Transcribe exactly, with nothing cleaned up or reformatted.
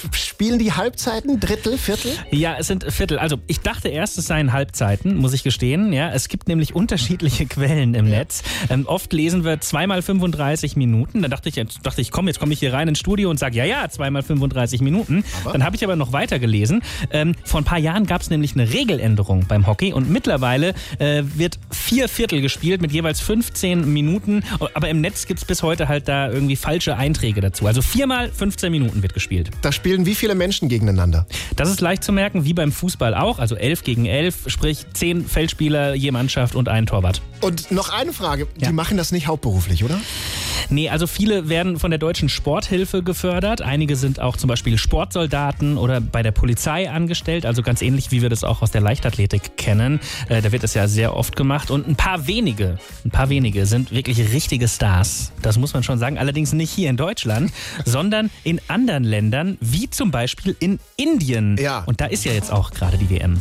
spielen die Halbzeiten, Drittel, Viertel? Ja, es sind Viertel. Also ich dachte erst, es seien Halbzeiten, muss ich gestehen. Ja, es gibt nämlich unterschiedliche Quellen im ja. Netz. Ähm, oft lesen wir zweimal fünfunddreißig Minuten. Da dachte ich, jetzt dachte ich, komm, jetzt komme ich hier rein ins Studio und sage, ja, ja, zweimal fünfunddreißig Minuten. Aber? Dann habe ich aber noch weiter gelesen. Ähm, vor ein paar Jahren gab es nämlich eine Regeländerung beim Hockey und mittlerweile äh, wird vier Viertel gespielt mit jeweils fünfzehn Minuten. Aber im Netz gibt es bis heute halt da irgendwie falsche Einträge dazu. Also viermal fünfzehn Minuten wird gespielt. Da spielen wie viele Menschen gegeneinander? Das ist leicht zu merken, wie beim Fußball auch. Also elf gegen elf, sprich zehn Feldspieler je Mannschaft und ein Torwart. Und noch eine Frage. Ja. Die machen das nicht hauptberuflich, oder? Nee, also viele werden von der Deutschen Sporthilfe gefördert. Einige sind auch zum Beispiel Sportsoldaten oder bei der Polizei angestellt. Also ganz ähnlich, wie wir das auch aus der Leichtathletik kennen. Äh, da wird es ja sehr oft gemacht. Und ein paar wenige, ein paar wenige sind wirklich richtige Stars. Das muss man schon sagen. Allerdings nicht hier in Deutschland, sondern in anderen Ländern, wie zum Beispiel in Indien. Ja. Und da ist ja jetzt auch gerade die W M.